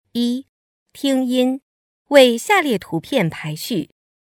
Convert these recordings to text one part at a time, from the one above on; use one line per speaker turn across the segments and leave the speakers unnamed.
一、听音，为下列图片排序。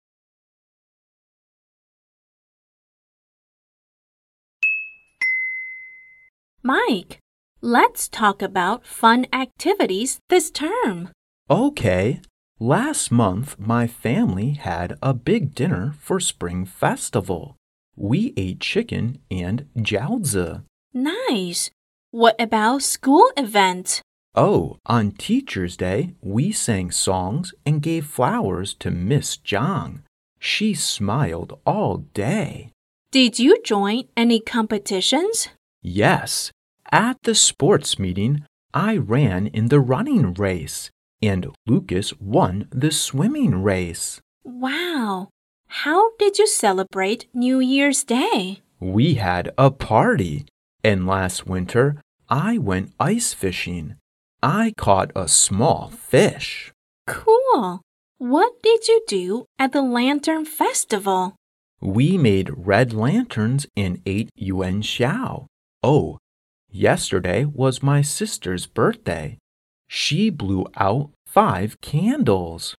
Mike, let's talk about fun activities this term.
Okay. Last month, my family had a big dinner for Spring Festival. We ate chicken and jiaozi.
Nice. What about school events?
Oh, on Teacher's Day, we sang songs and gave flowers to Miss Zhang. She smiled all day.
Did you join any competitions?
Yes, at the sports meeting, I ran in the running race, and Lucas won the swimming race.
Wow. How did you celebrate New Year's Day?
We had a party, and last winter, I went ice fishing. I caught a small fish.
Cool. What did you do at the Lantern Festival?
We made red lanterns and ate yuan xiao. Oh, yesterday was my sister's birthday. She blew out 5 candles.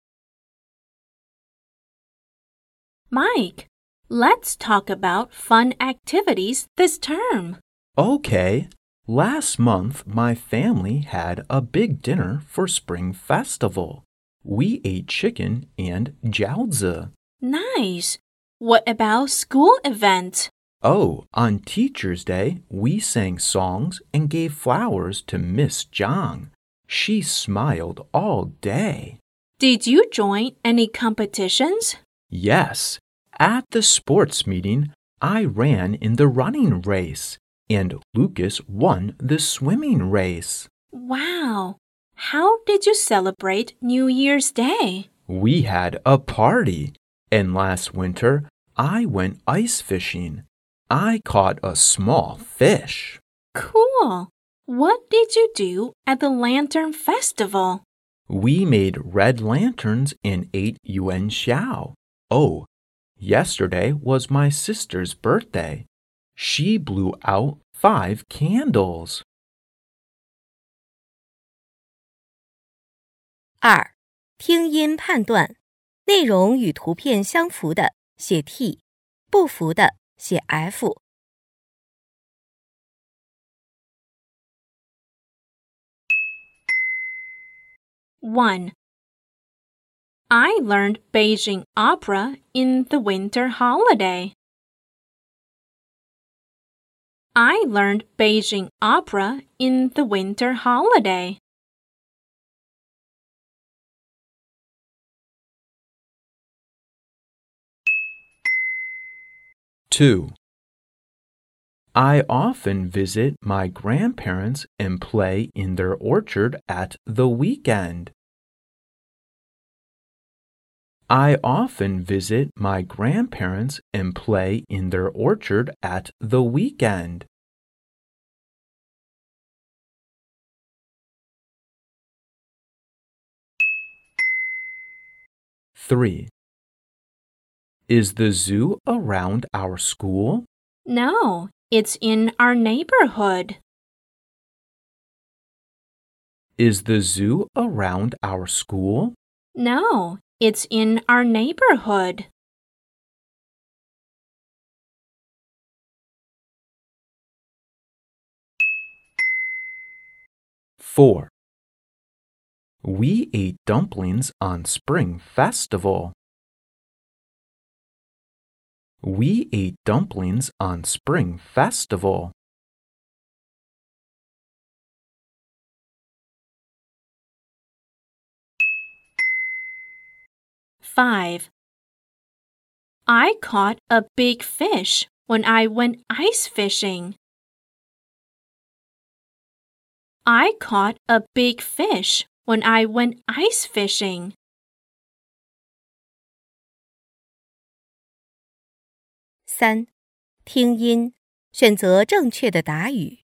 Mike, let's talk about fun activities this term.
Okay. Last month, my family had a big dinner for Spring Festival. We ate chicken and jiaozi.
Nice. What about school events?
Oh, on Teacher's Day, we sang songs and gave flowers to Miss Zhang. She smiled all day.
Did you join any competitions?
Yes, at the sports meeting, I ran in the running race, and Lucas won the swimming race.
Wow. How did you celebrate New Year's Day?
We had a party, and last winter, I went ice fishing. I caught a small fish.
Cool. What did you do at the Lantern Festival?
We made red lanterns and ate yuan xiao. Oh, yesterday was my sister's birthday. She blew out 5 candles.
2、听音判断，内容与图片相符的写 T， 不符的写 F。
1. I learned Beijing opera in the winter holiday. I learned Beijing opera in the winter holiday.
2. I often visit my grandparents and play in their orchard at the weekend. I often visit my grandparents and play in their orchard at the weekend. 3. Is the zoo around our school?
No, it's in our neighborhood.
Is the zoo around our school?
No, it's in our neighborhood.
4. We ate dumplings on Spring Festival. We ate dumplings on Spring Festival.
5. I caught a big fish when I went ice fishing. I caught a big fish when I went ice fishing.
3、听音，选择正确的答语。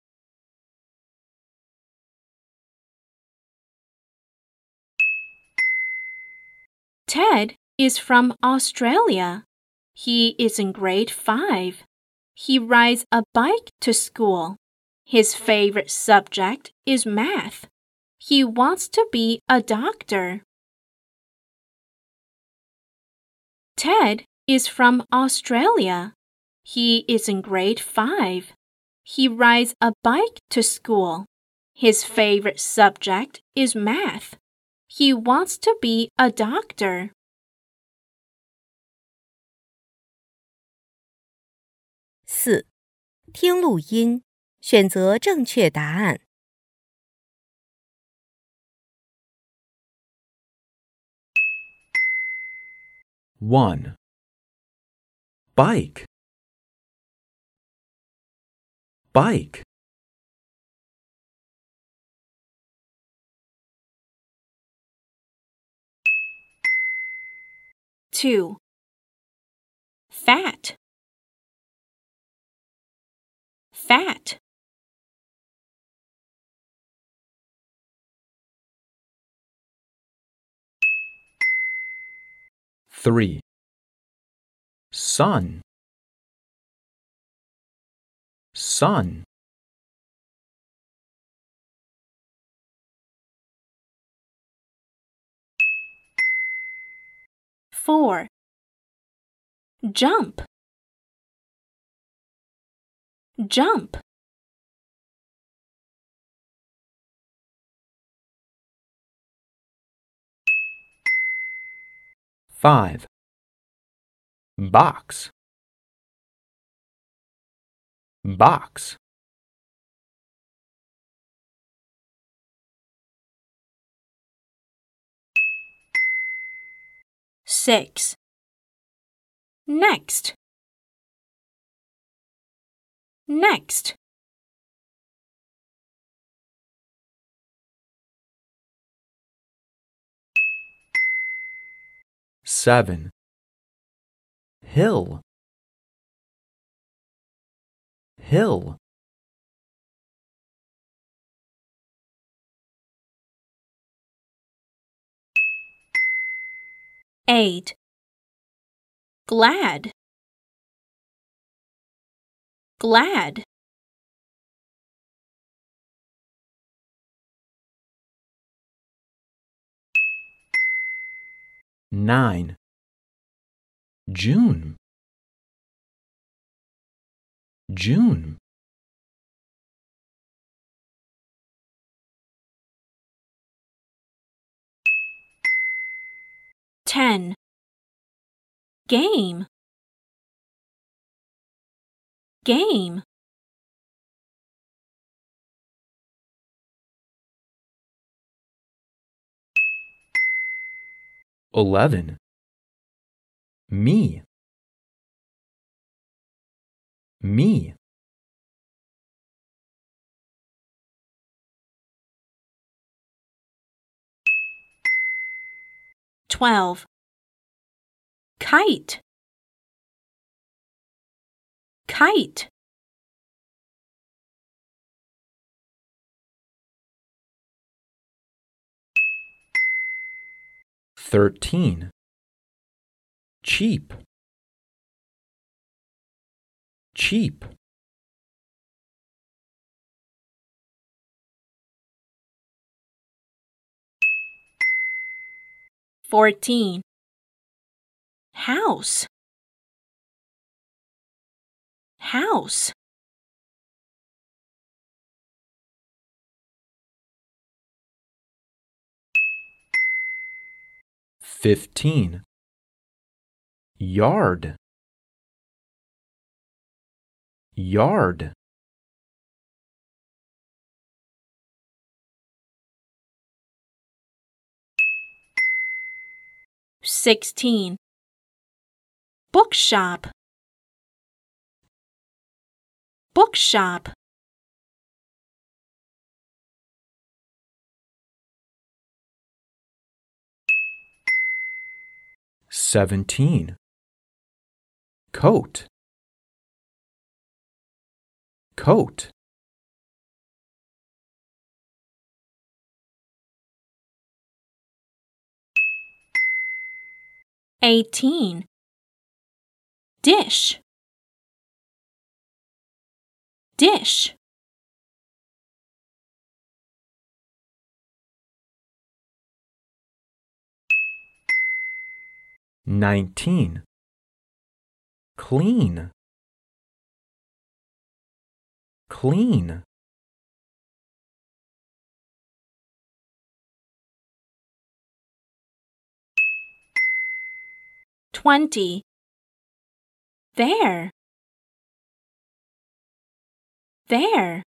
Ted is from Australia. He is in grade 5. He rides a bike to school. His favorite subject is math. He wants to be a doctor. Ted is from Australia. He is in grade 5. He rides a bike to school. His favorite subject is math. He wants to be a doctor.
4. 听录音，选择正确答案。
1. Bike. Bike.
2. Fat. Fat.
3. Sun. Sun.
4. Jump. Jump.
5. Box. Box.
6. Next. Next.
7. Hill. Hill.
8. Glad. Glad.
9. June. June.
10. Game. Game.
11. Me. Me.
12. Kite. Kite.
13. Cheap. Cheap.
14. House. House.
15. Yard. Yard.
16. Bookshop. Bookshop.
17. Coat. Coat.
18. Dish. Dish.
19. Clean. Clean.
20. There. There.